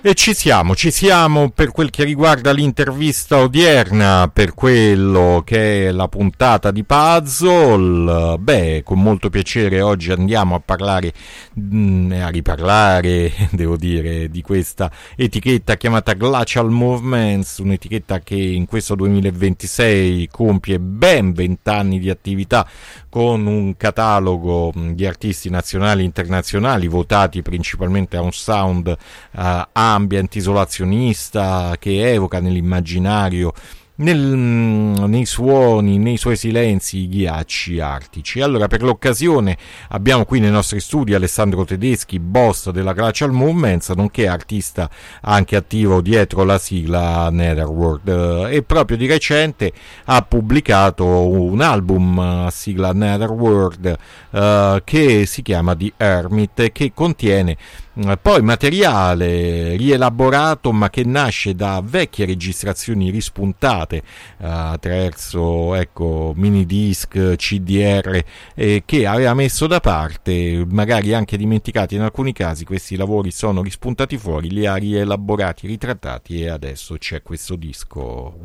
E ci siamo per quel che riguarda l'intervista odierna, per quello che è la puntata di Puzzle. Beh, con molto piacere oggi andiamo a parlare, a riparlare, devo dire, di questa etichetta chiamata Glacial Movements, un'etichetta che in questo 2026 compie ben 20 anni di attività, con un catalogo di artisti nazionali e internazionali votati principalmente a un sound ambient isolazionista che evoca nell'immaginario, nei suoni, nei suoi silenzi, i ghiacci artici. Allora, per l'occasione abbiamo qui nei nostri studi Alessandro Tedeschi, boss della Glacial Movements, nonché artista anche attivo dietro la sigla Netherworld, e proprio di recente ha pubblicato un album a sigla Netherworld che si chiama The Hermit, che contiene poi materiale rielaborato, ma che nasce da vecchie registrazioni rispuntate attraverso mini disc, CDR, che aveva messo da parte, magari anche dimenticati in alcuni casi. Questi lavori sono rispuntati fuori, li ha rielaborati, ritrattati, e adesso c'è questo disco.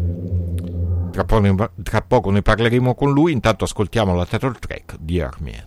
Tra poco ne parleremo con lui. Intanto ascoltiamo la title track di Hermit.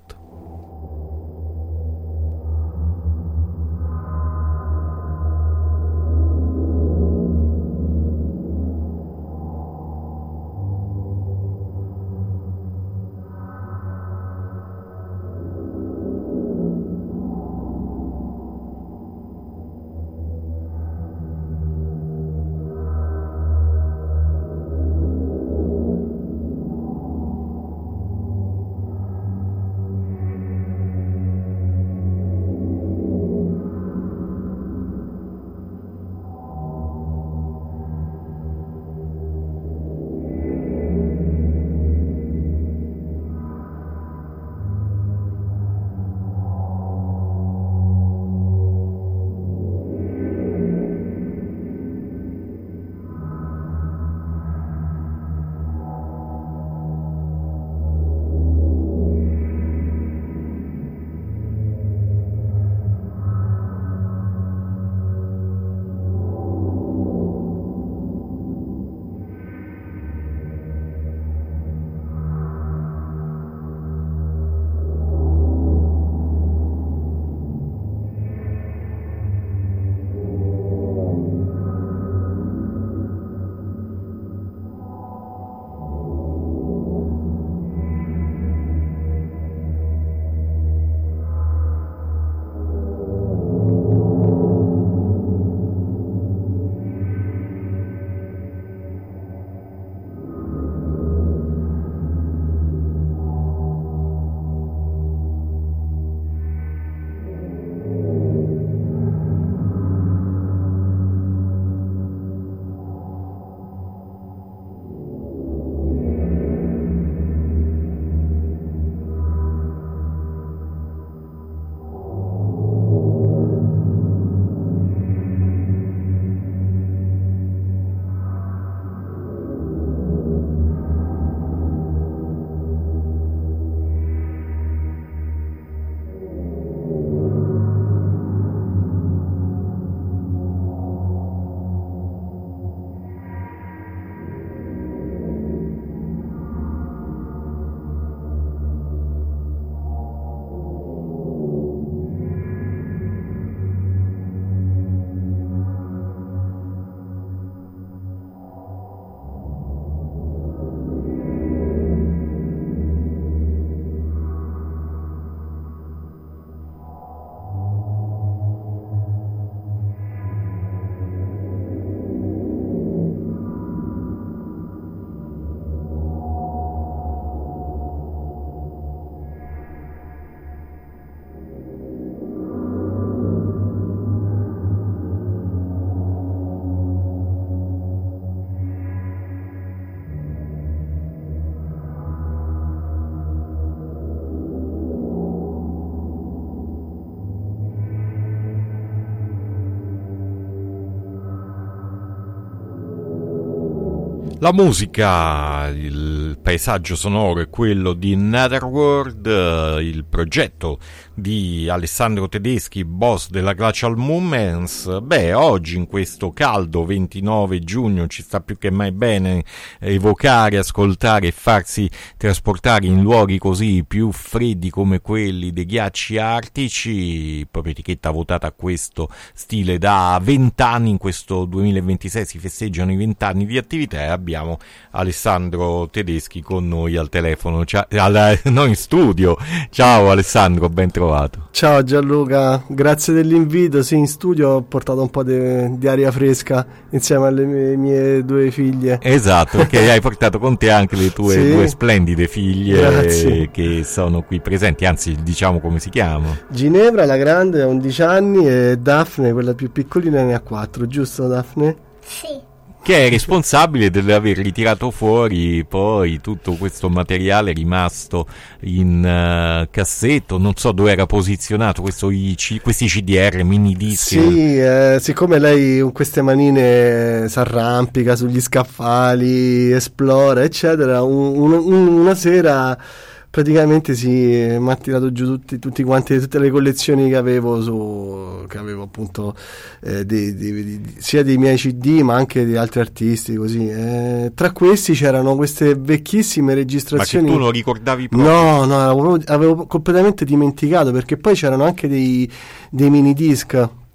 La musica, il paesaggio sonoro è quello di Netherworld, il progetto di Alessandro Tedeschi, boss della Glacial Movements. Beh, oggi in questo caldo 29 giugno ci sta più che mai bene evocare, ascoltare e farsi trasportare in luoghi così più freddi come quelli dei ghiacci artici. Proprio etichetta votata a questo stile da 20 anni. In questo 2026 si festeggiano i 20 anni di attività e abbiamo Alessandro Tedeschi con noi al telefono, no, in studio. Ciao Alessandro, ben trovato. Ciao Gianluca, grazie dell'invito. Sì, in studio ho portato un po' di aria fresca insieme alle mie due figlie. Esatto, perché hai portato con te anche le tue sì, due splendide figlie. Grazie. Che sono qui presenti, anzi diciamo come si chiama. Ginevra, la grande, ha 11 anni, e Daphne, quella più piccolina, ne ha 4, giusto Daphne? Sì. Che è responsabile dell'aver ritirato fuori poi tutto questo materiale rimasto in cassetto. Non so dove era posizionato questi CDR, mini dischi. Sì, siccome lei con queste manine si arrampica sugli scaffali, esplora eccetera, una sera praticamente mi ha tirato giù tutte le collezioni che avevo appunto sia dei miei CD ma anche di altri artisti così. Tra questi c'erano queste vecchissime registrazioni. Ma che tu non ricordavi proprio? No, avevo completamente dimenticato, perché poi c'erano anche dei mini disc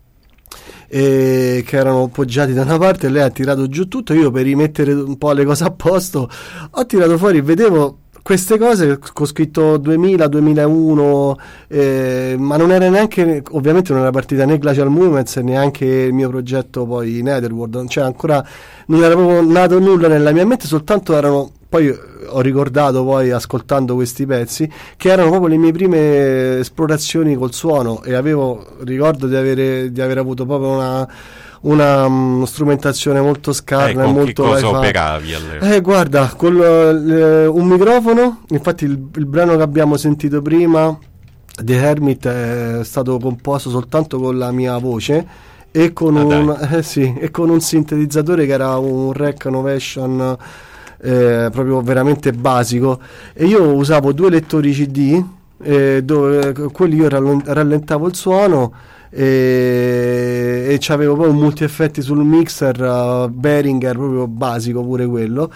che erano appoggiati da una parte, e lei ha tirato giù tutto. Io, per rimettere un po' le cose a posto, ho tirato fuori, vedevo queste cose con scritto 2000, 2001, ma non era neanche, ovviamente non era partita né Glacial Movements, neanche il mio progetto poi Netherworld, cioè ancora non era proprio nato nulla nella mia mente, soltanto erano, poi ho ricordato poi ascoltando questi pezzi, che erano proprio le mie prime esplorazioni col suono, e ricordo di aver avuto proprio una strumentazione molto scarna, con molto che cosa operavi all'epoca? Guarda, con un microfono. Infatti il brano che abbiamo sentito prima, The Hermit, è stato composto soltanto con la mia voce e con un sintetizzatore che era un Rec Novation proprio veramente basico, e io usavo 2 lettori CD dove quelli io rallentavo il suono, e c'avevo poi un multi-effetti sul mixer Behringer proprio basico pure quello,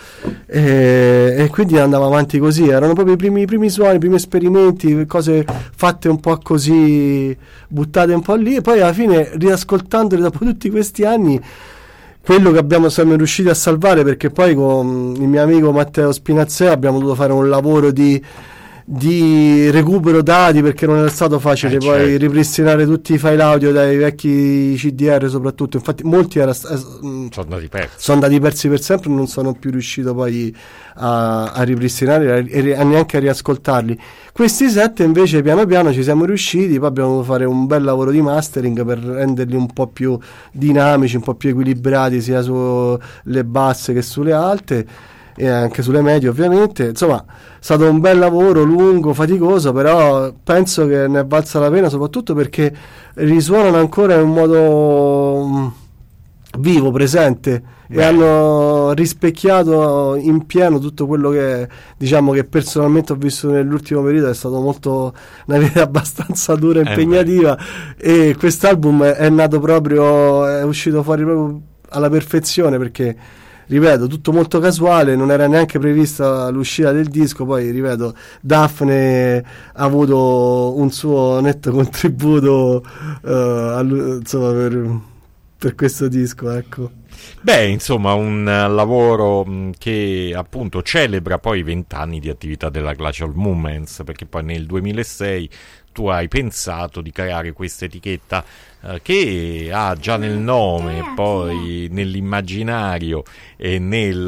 e quindi andavo avanti così. Erano proprio i primi suoni, i primi esperimenti, cose fatte un po' così, buttate un po' lì, e poi alla fine, riascoltandoli dopo tutti questi anni, quello che siamo riusciti a salvare, perché poi con il mio amico Matteo Spinazzea abbiamo dovuto fare un lavoro di recupero dati, perché non è stato facile poi ripristinare tutti i file audio dai vecchi CDR soprattutto. Infatti molti sono andati persi per sempre, non sono più riuscito poi a ripristinare e neanche a riascoltarli. Questi 7 invece piano piano ci siamo riusciti, poi abbiamo dovuto fare un bel lavoro di mastering per renderli un po' più dinamici, un po' più equilibrati sia sulle basse che sulle alte, e anche sulle medie ovviamente. Insomma, è stato un bel lavoro, lungo, faticoso, però penso che ne è valsa la pena, soprattutto perché risuonano ancora in un modo vivo, presente. Beh. E hanno rispecchiato in pieno tutto quello che, diciamo, che personalmente ho visto nell'ultimo periodo. È stato una vita abbastanza dura e impegnativa, e quest'album è uscito fuori proprio alla perfezione, perché, ripeto, tutto molto casuale, non era neanche prevista l'uscita del disco. Poi, ripeto, Daphne ha avuto un suo netto contributo insomma, per questo disco, ecco. Beh, insomma, un lavoro che appunto celebra poi i 20 anni di attività della Glacial Movements, perché poi nel 2006 tu hai pensato di creare questa etichetta che ha già nel nome, poi nell'immaginario e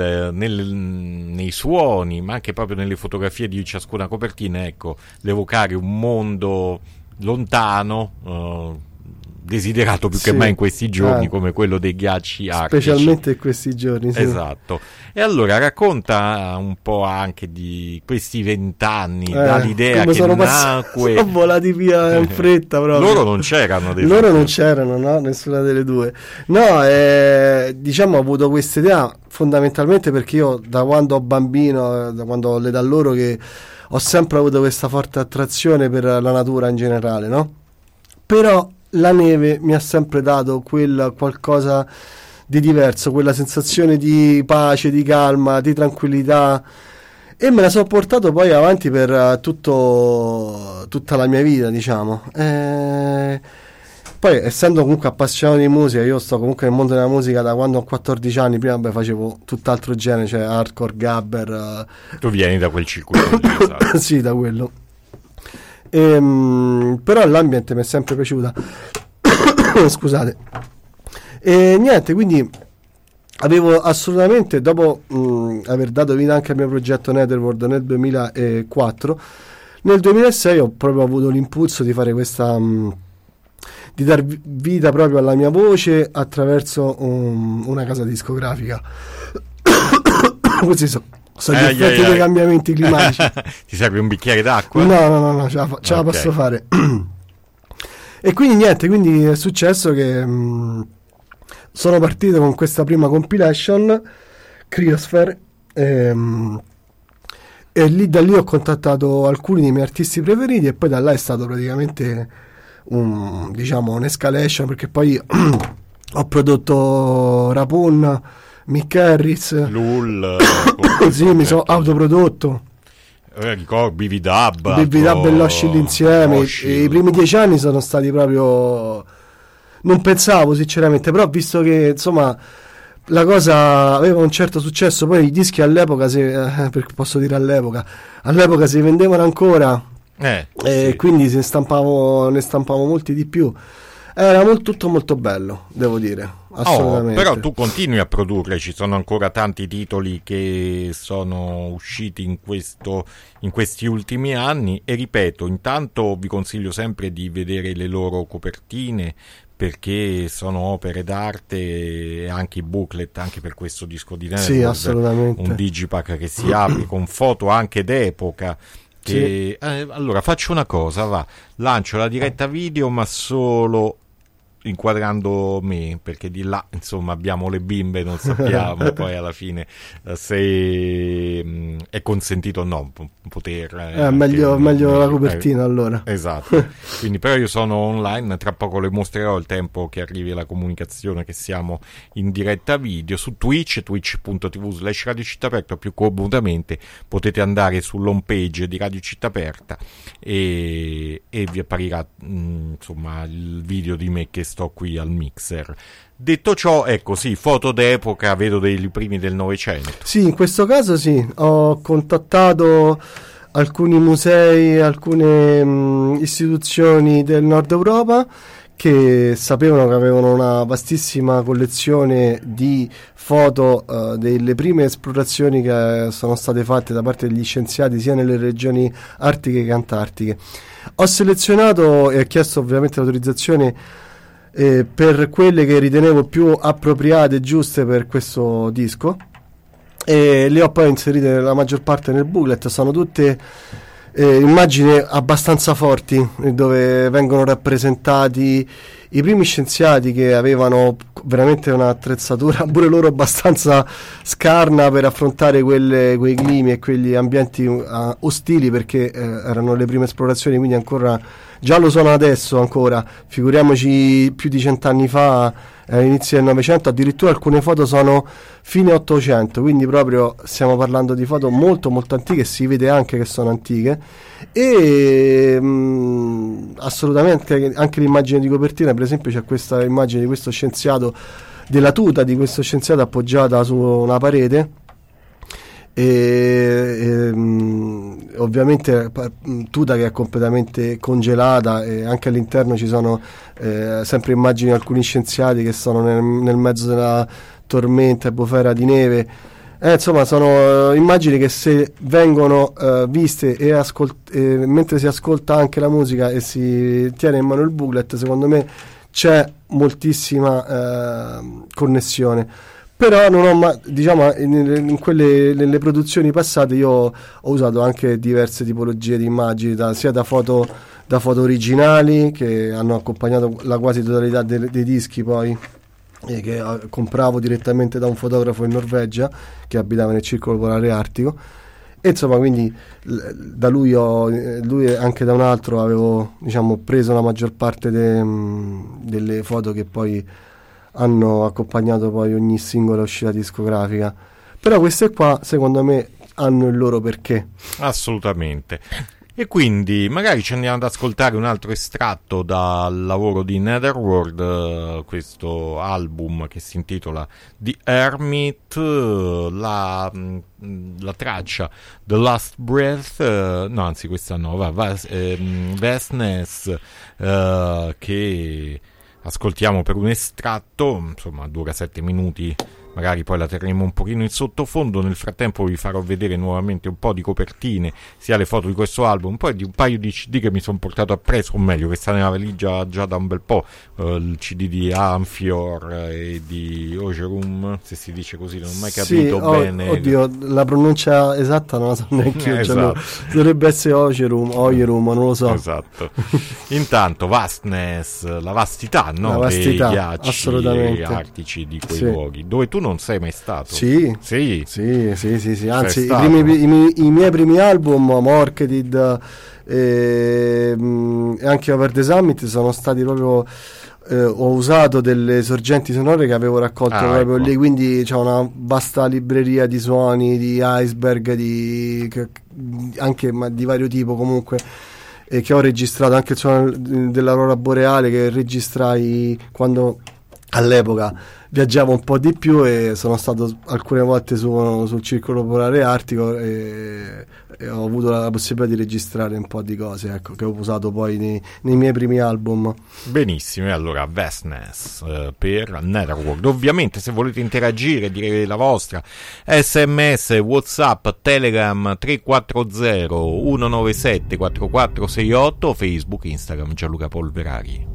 nei suoni, ma anche proprio nelle fotografie di ciascuna copertina, ecco, l'evocare un mondo lontano, desiderato più che mai in questi giorni, come quello dei ghiacci artici. Specialmente in questi giorni, sì. Esatto. E allora racconta un po' anche di questi 20 anni, dall'idea che nacque. Sono volati via in fretta proprio. Loro non c'erano. Loro non c'erano, no? Nessuna delle due. No, diciamo ho avuto questa idea fondamentalmente perché io da quando ho bambino, da quando ho l'età loro, che ho sempre avuto questa forte attrazione per la natura in generale, no? Però la neve mi ha sempre dato quel qualcosa di diverso, quella sensazione di pace, di calma, di tranquillità, e me la sono portato poi avanti per tutta la mia vita, diciamo. Poi, essendo comunque appassionato di musica, io sto comunque nel mondo della musica da quando ho 14 anni. Prima facevo tutt'altro genere, cioè hardcore, gabber. Tu vieni da quel circuito lì, esatto. Sì, da quello. Però l'ambiente mi è sempre piaciuta. Scusate. E niente, quindi avevo assolutamente, dopo aver dato vita anche al mio progetto Netherworld nel 2004, nel 2006 ho proprio avuto l'impulso di fare questa di dar vita proprio alla mia voce attraverso una casa discografica. Questi sono gli effetti dei cambiamenti climatici. Ti serve un bicchiere d'acqua? No, ce la posso fare. E quindi niente, quindi è successo che sono partito con questa prima compilation, Criosphere, e lì da lì ho contattato alcuni dei miei artisti preferiti, e poi da là è stato praticamente un'escalation, perché poi ho prodotto Rapun, Mick Harris, Lul, sì, mi sono autoprodotto. Ricordo Bivi Dab e Loscil insieme. I primi 10 anni sono stati proprio, non pensavo sinceramente, però visto che insomma la cosa aveva un certo successo, poi i dischi all'epoca, posso dire all'epoca si vendevano ancora, sì. Quindi ne stampavo molti di più. Era tutto molto bello, devo dire, assolutamente. Però tu continui a produrre, ci sono ancora tanti titoli che sono usciti in questi ultimi anni, e ripeto, intanto vi consiglio sempre di vedere le loro copertine, perché sono opere d'arte, e anche i booklet, anche per questo disco di Netherworld, sì, assolutamente. Un digipack che si apre con foto anche d'epoca. Sì. Allora faccio una cosa, lancio la diretta video, ma solo inquadrando me, perché di là insomma abbiamo le bimbe, non sappiamo poi alla fine se è consentito o no poter meglio la copertina, allora. Esatto. Quindi però io sono online, tra poco le mostrerò, il tempo che arrivi la comunicazione che siamo in diretta video su twitch.tv/Radio Città Aperta. Più comodamente potete andare sull'home page di Radio Città Aperta e vi apparirà insomma il video di me che sto qui al mixer. Detto ciò, ecco, sì, foto d'epoca, vedo dei primi del Novecento. Sì, in questo caso sì, ho contattato alcuni musei, alcune istituzioni del Nord Europa che sapevano che avevano una vastissima collezione di foto delle prime esplorazioni che sono state fatte da parte degli scienziati sia nelle regioni artiche che antartiche. Ho selezionato e ho chiesto ovviamente l'autorizzazione per quelle che ritenevo più appropriate e giuste per questo disco, e le ho poi inserite la maggior parte nel booklet. Sono tutte immagini abbastanza forti, dove vengono rappresentati i primi scienziati che avevano veramente un'attrezzatura pure loro abbastanza scarna per affrontare quei climi e quegli ambienti ostili, perché erano le prime esplorazioni, quindi ancora già lo sono adesso ancora, figuriamoci più di 100 anni fa, all'inizio del Novecento. Addirittura alcune foto sono fine 800, quindi proprio stiamo parlando di foto molto molto antiche, si vede anche che sono antiche, e assolutamente anche l'immagine di copertina, per esempio c'è questa immagine di questo scienziato, della tuta di questo scienziato appoggiata su una parete, e ovviamente tuta che è completamente congelata, e anche all'interno ci sono sempre immagini di alcuni scienziati che sono nel mezzo della tormenta e bufera di neve. Insomma, sono immagini che, se vengono viste mentre si ascolta anche la musica e si tiene in mano il booklet, secondo me c'è moltissima connessione. Però non ho diciamo, nelle produzioni passate io ho usato anche diverse tipologie di immagini, sia da foto originali che hanno accompagnato la quasi totalità dei dischi poi, che compravo direttamente da un fotografo in Norvegia che abitava nel circolo polare artico, e insomma quindi da lui e anche da un altro avevo, diciamo, preso la maggior parte delle foto che poi hanno accompagnato poi ogni singola uscita discografica. Però queste qua secondo me hanno il loro perché. Assolutamente. E quindi magari ci andiamo ad ascoltare un altro estratto dal lavoro di Netherworld, questo album che si intitola The Hermit, la traccia The Last Breath, no anzi questa no, Vastness, che ascoltiamo per un estratto, insomma dura 7 minuti, magari poi la terremo un pochino in sottofondo. Nel frattempo vi farò vedere nuovamente un po' di copertine, sia le foto di questo album, poi di un paio di CD che mi sono portato appresso, o meglio che sta nella valigia già da un bel po', il CD di Amphior e di Ogerum, se si dice così, non ho mai capito bene. Oddio, la pronuncia esatta non la so neanche io, esatto. Dovrebbe essere Ogerum, non lo so. Esatto. Intanto Vastness, la vastità, no? La vastità, dei ghiacci assolutamente artici di quei luoghi, dove tu non sei mai stato. Sì. Anzi, i miei primi album, Marketed e anche Over the Summit, sono stati proprio ho usato delle sorgenti sonore che avevo raccolto proprio lì, quindi c'è una vasta libreria di suoni, di Iceberg, anche di vario tipo comunque, che ho registrato, anche il suono dell'aurora boreale che registrai quando all'epoca viaggiavo un po' di più, e sono stato alcune volte sul circolo polare artico e ho avuto la possibilità di registrare un po' di cose, ecco, che ho usato poi nei miei primi album. Benissimo, e allora Vastness per Netherworld. Ovviamente se volete interagire, dire la vostra, SMS, WhatsApp, Telegram 340 197 4468, Facebook, Instagram Gianluca Polverari.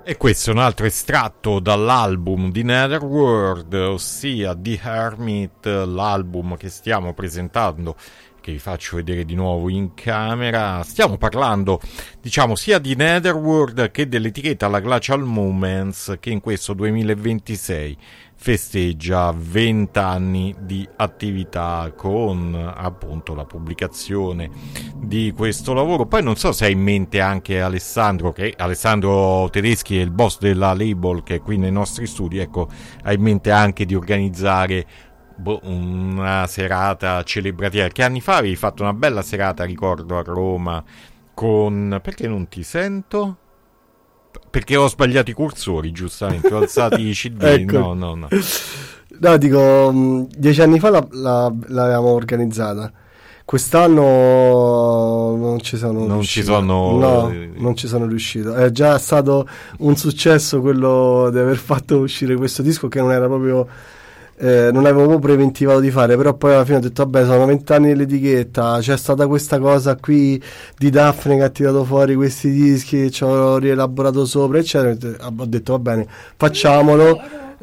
E questo è un altro estratto dall'album di Netherworld, ossia The Hermit, l'album che stiamo presentando, che vi faccio vedere di nuovo in camera. Stiamo parlando, diciamo, sia di Netherworld che dell'etichetta La Glacial Moments, che in questo 2026 festeggia 20 anni di attività con appunto la pubblicazione di questo lavoro. Poi non so se hai in mente anche Alessandro Tedeschi è il boss della label che è qui nei nostri studi, ecco, hai in mente anche di organizzare una serata celebrativa. Che anni fa avevi fatto una bella serata, ricordo, a Roma con... Perché non ti sento? Perché ho sbagliato i cursori, giustamente, ho alzato i CD. Ecco. No, dico, 10 anni fa l'avevamo organizzata. Quest'anno non ci sono riuscito. Non ci sono riuscito. È già stato un successo quello di aver fatto uscire questo disco, che non era proprio... non avevo proprio preventivato di fare, però poi alla fine ho detto vabbè, sono 20 anni dell'etichetta, c'è stata questa cosa qui di Daphne che ha tirato fuori questi dischi, ci ho rielaborato sopra eccetera, ho detto va bene, facciamolo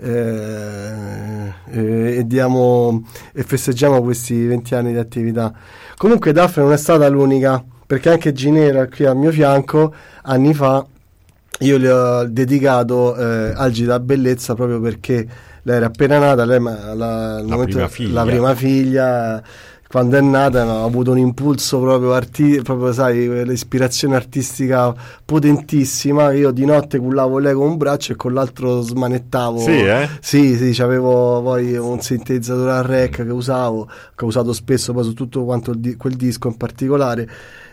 e festeggiamo questi 20 anni di attività. Comunque Daphne non è stata l'unica, perché anche Ginevra qui al mio fianco anni fa io le ho dedicato Algida Bellezza, proprio perché lei era appena nata, la prima figlia, quando è nata ha avuto un impulso proprio sai, l'ispirazione artistica potentissima. Io di notte cullavo lei con un braccio e con l'altro smanettavo. Sì, c'avevo poi un sintetizzatore a rec che ho usato spesso poi su tutto quanto quel disco in particolare.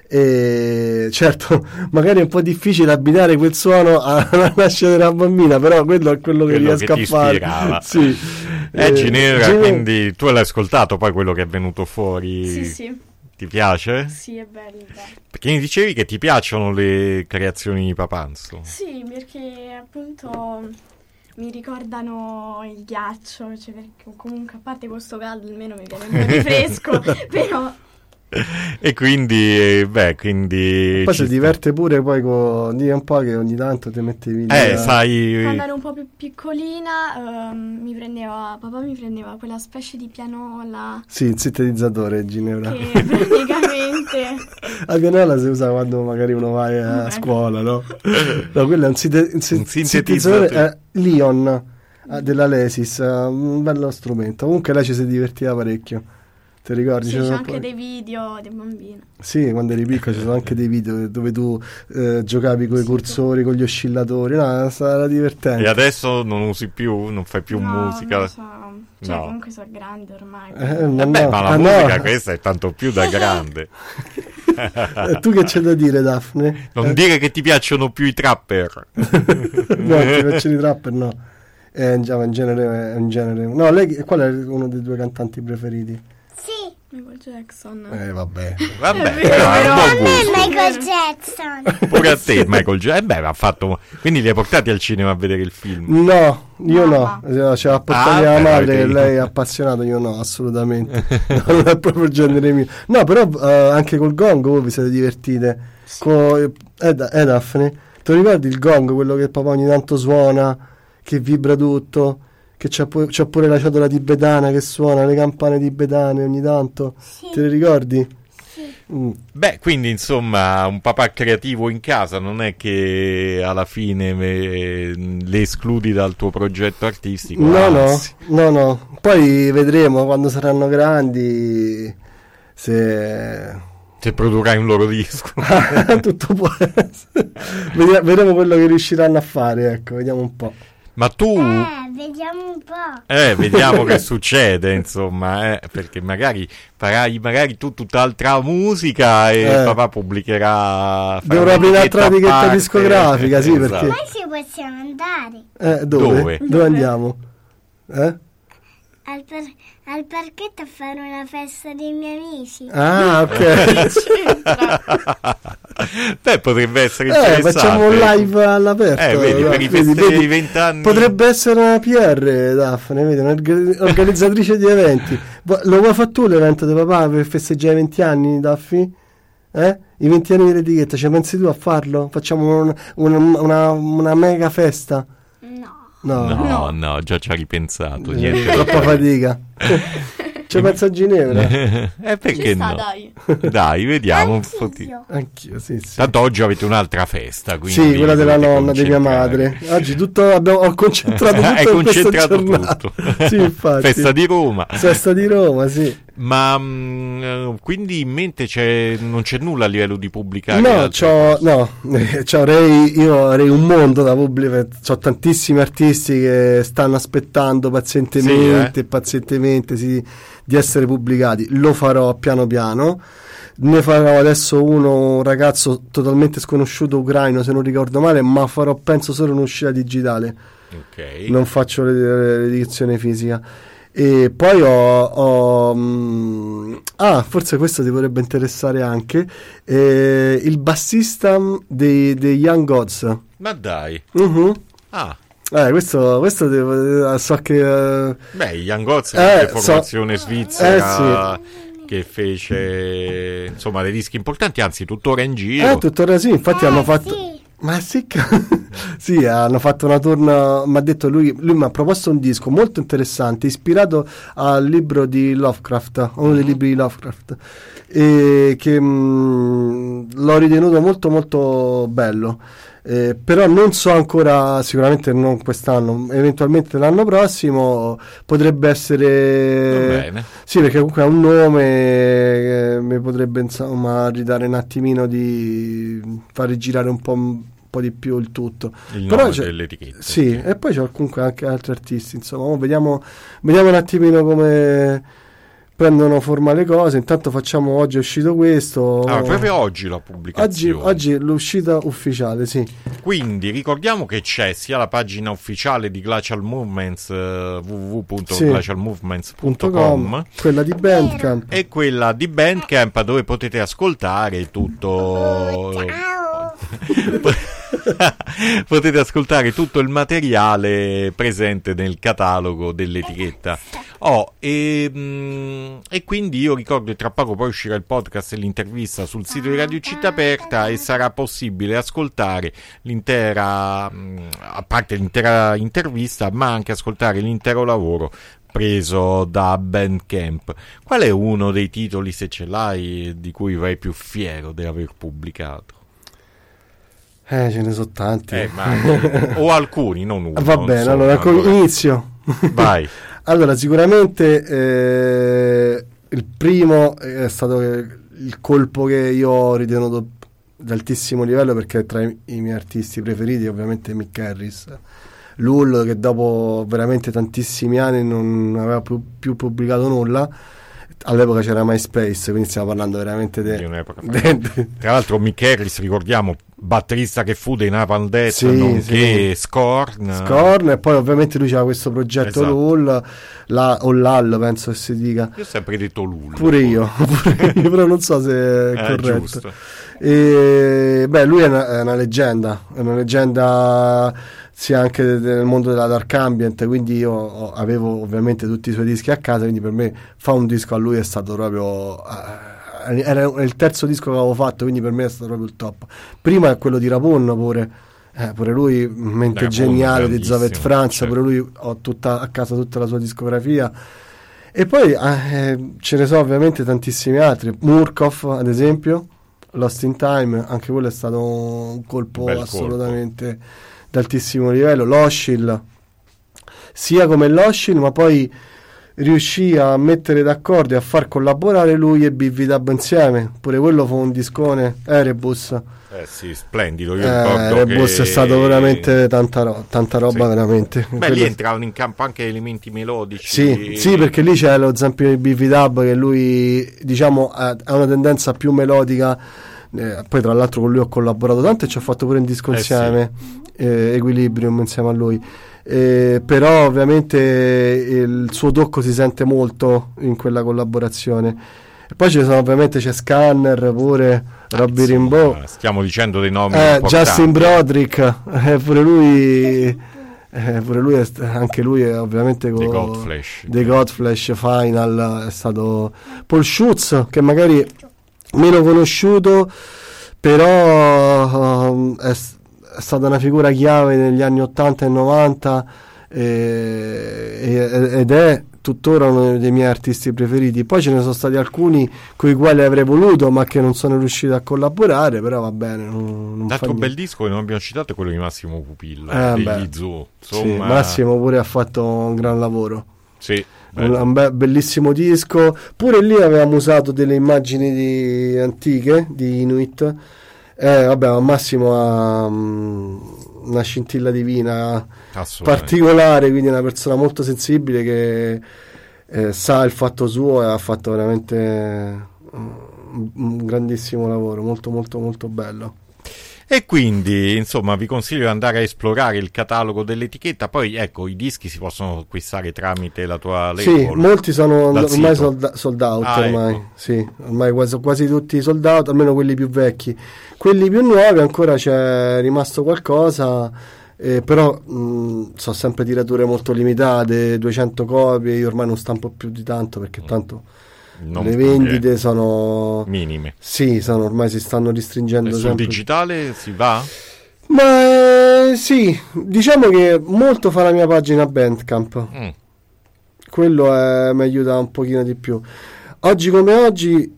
E certo, magari è un po' difficile abbinare quel suono alla nascita della bambina, però quello è quello che riesco a fare. Sì. Ginevra, quindi tu l'hai ascoltato poi quello che è venuto fuori? Sì. Ti piace? Sì, è bello. Perché mi dicevi che ti piacciono le creazioni di Papanzo? Sì, perché appunto mi ricordano il ghiaccio, cioè perché comunque a parte questo caldo almeno mi viene un po' di fresco, però... E quindi poi si diverte pure poi di un po' che ogni tanto ti mettevi lì sai, quando ero un po' più piccolina papà mi prendeva quella specie di pianola, sì, il sintetizzatore, Ginevra, che praticamente la pianola si usa quando magari uno va a scuola, no? No, quello è un sintetizzatore Lion della Lesis, un bello strumento. Comunque lei ci si divertiva parecchio. Ti ricordi? Sì, c'è anche dei video dei bambini. Sì, quando eri piccolo ci sono anche dei video dove tu giocavi con i cursori, con gli oscillatori. No, sarà divertente. E adesso non usi più, non fai più musica? Non so. Cioè, comunque sono grande ormai. Ma la musica questa è tanto più da grande. Tu che c'è da dire, Daphne? Non dire che ti piacciono più i trapper. No, ti piacciono i trapper, no. In genere. No, lei qual è uno dei tuoi cantanti preferiti? Michael Jackson. Vabbè, però a me Michael Jackson. Pure a te Michael Jackson. Ha fatto. Quindi li hai portati al cinema a vedere il film? No, io no. Ce l'ha portata la madre, lei è appassionata, io no, assolutamente. Non è proprio il genere mio. No, però anche col gong voi vi siete divertite. Daphne, ti ricordi il gong, quello che papà ogni tanto suona, che vibra tutto? Che c'ha pure la ciotola tibetana che suona, le campane tibetane ogni tanto. Sì. Te le ricordi? Sì. Beh, quindi insomma un papà creativo in casa, non è che alla fine le escludi dal tuo progetto artistico. No. Poi vedremo quando saranno grandi se produrrai un loro disco. Tutto può essere. Vedremo quello che riusciranno a fare, ecco, vediamo un po'. Ma tu... vediamo un po'. Vediamo che succede, insomma, perché magari farai tu tutt'altra musica e papà pubblicherà... Dovrò aprire un'altra etichetta discografica, sì, perché... Poi ci possiamo andare. Dove? Dove andiamo? Al parchetto a fare una festa dei miei amici. Ah, ok. Beh, potrebbe essere interessante. Facciamo un live all'aperto. Vedi, per i festini di 20 anni. Potrebbe essere una PR, Daphne, vedi, un'organizzatrice di eventi. Lo vuoi fare tu l'evento di papà per festeggiare i 20 anni, Daphne? I 20 anni dell'etichetta, ci pensi tu a farlo? Facciamo una mega festa? No, già ci ha ripensato. Niente. Troppa fatica. Ci penso a Ginevra. Perché no? Dai, vediamo. Anch'io, sì. Tanto oggi avete un'altra festa. Sì, quella della nonna di mia madre. Oggi ho concentrato tutto. Hai concentrato tutto. Sì, infatti. Festa di Roma, sì. Ma quindi in mente non c'è nulla a livello di pubblicare? Io avrei un mondo da pubblicare. C'ho tantissimi artisti che stanno aspettando pazientemente di essere pubblicati. Lo farò piano piano. Ne farò adesso un ragazzo totalmente sconosciuto ucraino, se non ricordo male, ma farò penso solo un'uscita digitale. Ok. Non faccio l'edizione fisica. E poi forse questo ti potrebbe interessare anche, il bassista dei Young Gods. Ma dai. Questo so che i Young Gods è una formazione svizzera, sì, che fece insomma dei dischi importanti, anzi tuttora in giro. Tuttora sì, infatti hanno fatto sì, hanno fatto una tour. Mi ha detto lui mi ha proposto un disco molto interessante, ispirato al libro di Lovecraft, uno dei libri di Lovecraft, e che l'ho ritenuto molto molto bello. Però non so ancora, sicuramente non quest'anno, eventualmente l'anno prossimo potrebbe essere. Bene. Sì, perché comunque ha un nome che mi potrebbe insomma ridare un attimino di far girare un po' di più il tutto. Il però nome dell'etichetta. Sì, e poi c'ho comunque anche altri artisti, insomma, vediamo un attimino come prendono forma le cose. Intanto facciamo, oggi è uscito questo. Proprio oggi la pubblicazione. Oggi l'uscita ufficiale, sì. Quindi ricordiamo che c'è sia la pagina ufficiale di Glacial Movements, www.glacialmovements.com, quella di Bandcamp, e quella di Bandcamp, dove potete ascoltare tutto. Potete ascoltare tutto il materiale presente nel catalogo dell'etichetta. E quindi io ricordo che tra poco poi uscirà il podcast e l'intervista sul sito di Radio Città Aperta, e sarà possibile ascoltare l'intera, a parte l'intera intervista, ma anche ascoltare l'intero lavoro preso da Bandcamp. Qual è uno dei titoli, se ce l'hai, di cui vai più fiero di aver pubblicato? Ce ne sono tanti. O alcuni, non uno. Va bene, allora inizio. Vai. Allora, sicuramente il primo è stato il colpo che io ho ritenuto di altissimo livello, perché tra i miei artisti preferiti ovviamente Mick Harris. Lul, che dopo veramente tantissimi anni non aveva più pubblicato nulla. All'epoca c'era MySpace, quindi stiamo parlando veramente di un'epoca. Tra l'altro Mick Harris, ricordiamo, batterista che fu dei Napalm Death, nonché Scorn, e poi ovviamente lui c'era questo progetto, esatto. Lul, o Lal penso che si dica. Io ho sempre detto Lul. Pure io, però non so se è corretto. Giusto. Lui è una leggenda sia anche nel mondo della dark ambient, quindi io avevo ovviamente tutti i suoi dischi a casa, quindi per me fare un disco a lui è stato proprio era il terzo disco che avevo fatto, quindi per me è stato proprio il top. Prima è quello di Rapone, pure lui mente geniale, di Zovet France, certo. Pure lui ho a casa tutta la sua discografia. E poi ce ne sono ovviamente tantissimi altri. Murkoff, ad esempio, Lost in Time, anche quello è stato un colpo assolutamente d'altissimo livello. L'Oshil, sia come l'Oshil, ma poi riuscì a mettere d'accordo e a far collaborare lui e Bivi Dub insieme. Pure quello fu un discone. Erebus, sì, splendido. Io ricordo Erebus è stato veramente tanta roba, sì. Veramente. Lì entravano in campo anche elementi melodici. Sì, perché lì c'è lo zampino di Bivi Dub, che lui, diciamo, ha una tendenza più melodica. Poi tra l'altro con lui ho collaborato tanto e ci ho fatto pure un disco insieme, Equilibrium insieme a lui. Però ovviamente il suo tocco si sente molto in quella collaborazione. E poi c'è Scanner pure, Robbie Rimbaud, stiamo dicendo dei nomi importanti. Justin Broderick, pure lui anche lui è ovviamente con The Godflesh Final, è stato Paul Schutz, che magari meno conosciuto, però è stata una figura chiave negli anni 80 e 90 ed è tuttora uno dei miei artisti preferiti. Poi ce ne sono stati alcuni con i quali avrei voluto ma che non sono riuscito a collaborare, però va bene, l'altro bel disco che non abbiamo citato è quello di Massimo Pupillo, degli Zoo. Insomma... Sì, Massimo pure ha fatto un gran lavoro. Sì, un bellissimo disco. Pure lì avevamo usato delle immagini antiche di Inuit. Vabbè, Massimo ha una scintilla divina particolare, quindi è una persona molto sensibile che sa il fatto suo e ha fatto veramente un grandissimo lavoro, molto molto molto bello. E quindi, insomma, vi consiglio di andare a esplorare il catalogo dell'etichetta. Poi, ecco, i dischi si possono acquistare tramite la tua label. Sì, molti sono ormai sold out, ormai. Ecco. Sì, ormai quasi tutti sold out, almeno quelli più vecchi. Quelli più nuovi ancora c'è rimasto qualcosa, però sono sempre tirature molto limitate, 200 copie, io ormai non stampo più di tanto perché tanto... le vendite sono minime. Sì, ormai si stanno restringendo. Sul digitale si va? Ma sì, diciamo che molto fa la mia pagina Bandcamp. Quello mi aiuta un pochino di più. Oggi come oggi,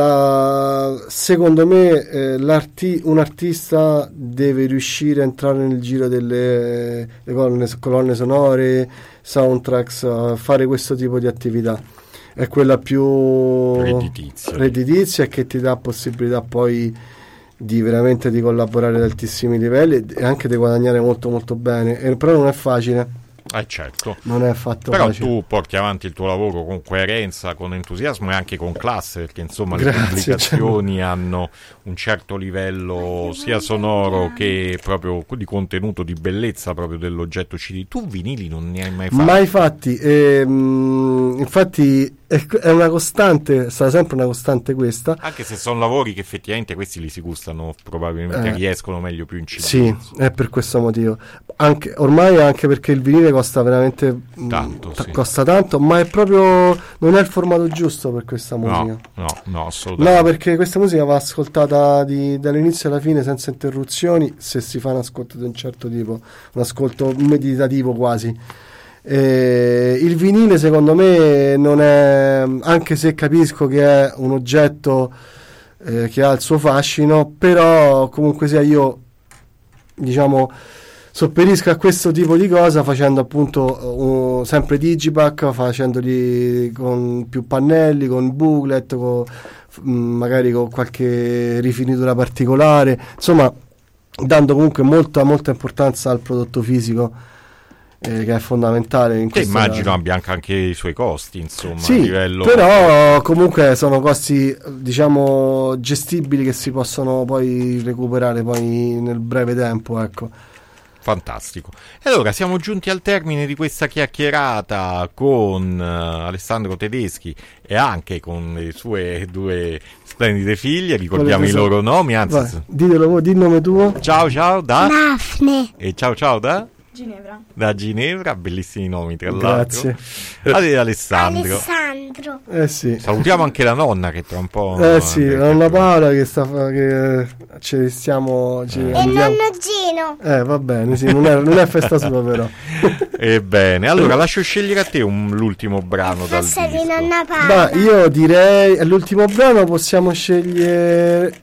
secondo me, un artista deve riuscire a entrare nel giro delle colonne sonore, soundtracks, fare questo tipo di attività. È quella più redditizia e che ti dà possibilità poi di veramente di collaborare ad altissimi livelli e anche di guadagnare molto molto bene, però non è facile. Certo. Non è affatto però facile. Tu porti avanti il tuo lavoro con coerenza, con entusiasmo e anche con classe, perché insomma le Grazie, pubblicazioni hanno un certo livello sia sonoro che proprio di contenuto, di bellezza proprio dell'oggetto CD. Tu vinili non ne hai mai fatti? Mai fatti, infatti è una costante, sarà sempre una costante questa. Anche se sono lavori che effettivamente questi li si gustano, probabilmente riescono meglio più in CD. Sì, è per questo motivo. Ormai anche perché il vinile costa veramente tanto, costa tanto, ma è proprio non è il formato giusto per questa musica. No, assolutamente. No, perché questa musica va ascoltata dall'inizio alla fine senza interruzioni, se si fa un ascolto di un certo tipo, un ascolto meditativo quasi. Il vinile secondo me non è, anche se capisco che è un oggetto che ha il suo fascino, però comunque sia io diciamo sopperisco a questo tipo di cosa facendo appunto sempre digipack, facendoli con più pannelli, con booklet, magari con qualche rifinitura particolare, insomma dando comunque molta importanza al prodotto fisico, che è fondamentale in che immagino abbia anche i suoi costi, insomma, sì, a livello... però comunque sono costi diciamo gestibili che si possono poi recuperare poi nel breve tempo, ecco. Fantastico. E allora siamo giunti al termine di questa chiacchierata con Alessandro Tedeschi e anche con le sue due splendide figlie. Ricordiamo i loro nomi, anzi. Vai, ditelo voi, di il nome tuo. Ciao da Daphne. E ciao da Ginevra. Da Ginevra, bellissimi nomi tra l'altro. Grazie. Alessandro. Sì. Salutiamo anche la nonna che tra un po'. Sì, la nonna Paola che ci stiamo. E nonno Gino. Va bene, sì, non è festa sua però. Ebbene, allora lascio scegliere a te l'ultimo brano dal disco. Di nonna Paola. Ma io direi l'ultimo brano possiamo scegliere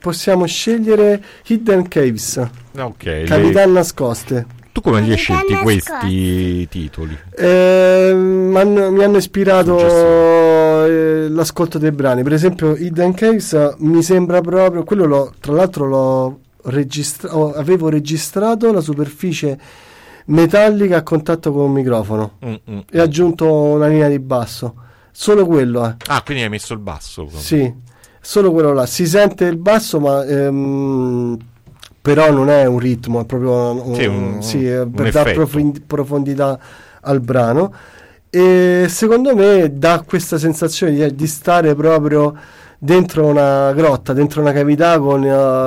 Hidden Caves. Ok. Cavità nascoste. Tu come li hai scelti questi titoli? Mi hanno ispirato l'ascolto dei brani. Per esempio Hidden Caves mi sembra proprio quello, tra l'altro avevo registrato la superficie metallica a contatto con un microfono e aggiunto una linea di basso, solo quello quindi hai messo il basso proprio. Sì, solo quello là, si sente il basso ma però non è un ritmo, è proprio per dare profondità al brano, e secondo me dà questa sensazione di stare proprio dentro una grotta, dentro una cavità con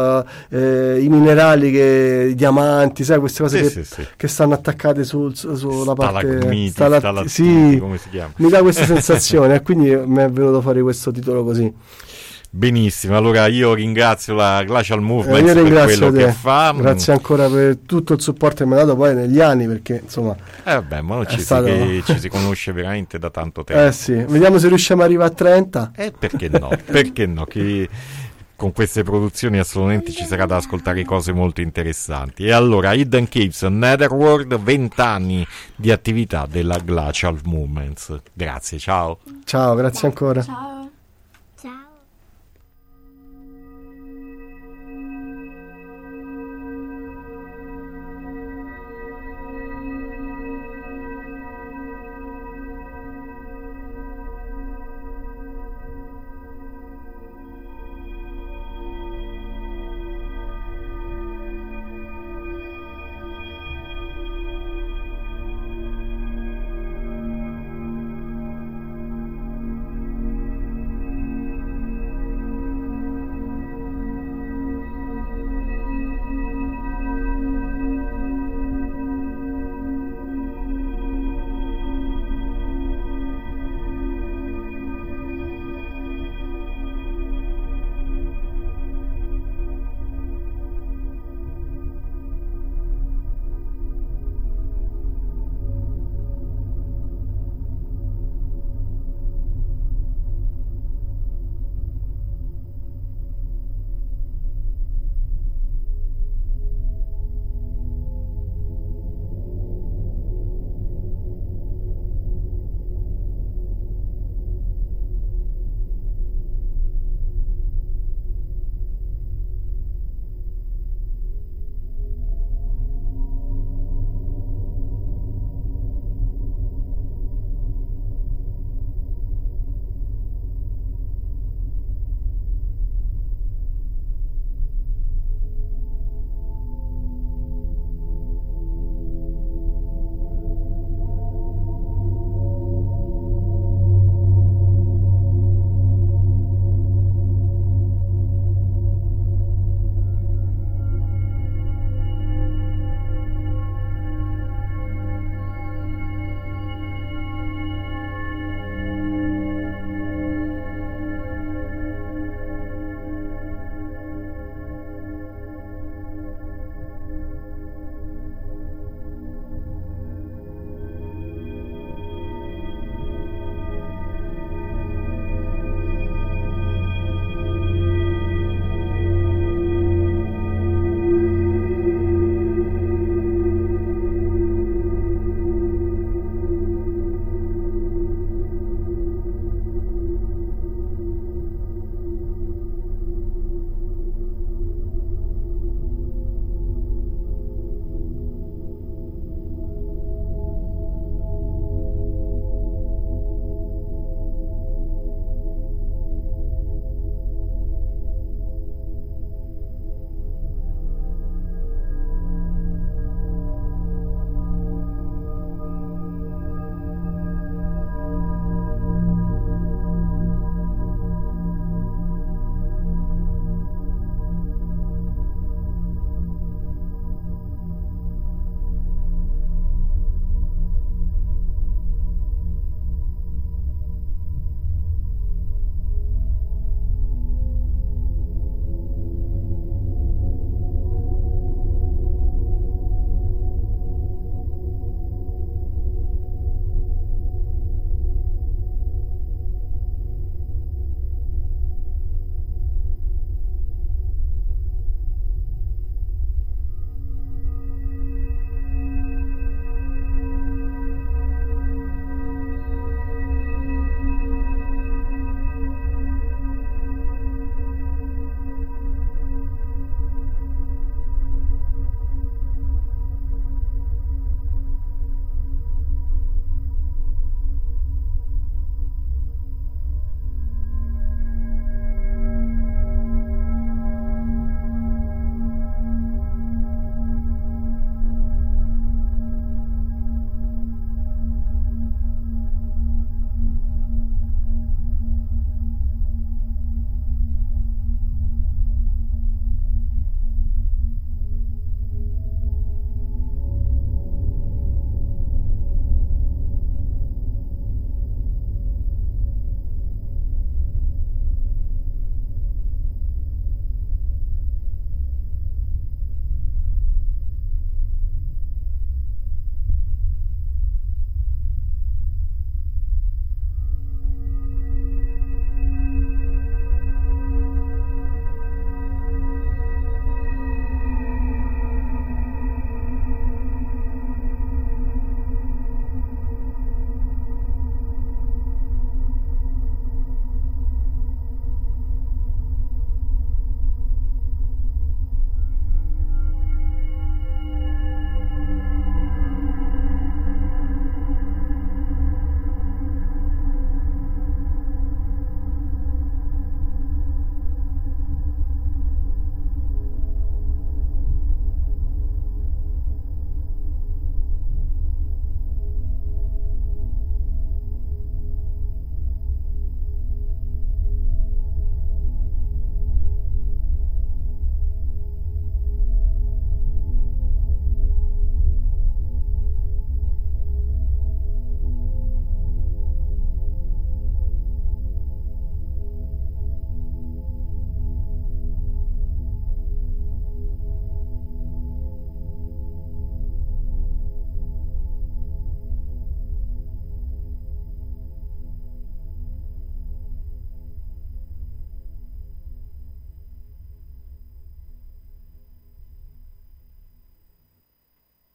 i minerali, i diamanti, sai, queste cose che stanno attaccate sulla parte stalagmiti, sì, come si chiama? Mi dà questa sensazione e quindi mi è venuto fuori questo titolo così. Benissimo, allora io ringrazio la Glacial Movement io per quello te. che fa. Grazie ancora per tutto il supporto che mi ha dato poi negli anni, perché insomma Vabbè, ma ci si conosce veramente da tanto tempo. Sì, vediamo se riusciamo ad arrivare a 30. Perché no? Perché no? Che con queste produzioni assolutamente ci sarà da ascoltare cose molto interessanti. E allora, Hidden Caves Netherworld, 20 anni di attività della Glacial Movements. Grazie, ciao. Ciao, grazie ancora. Ciao.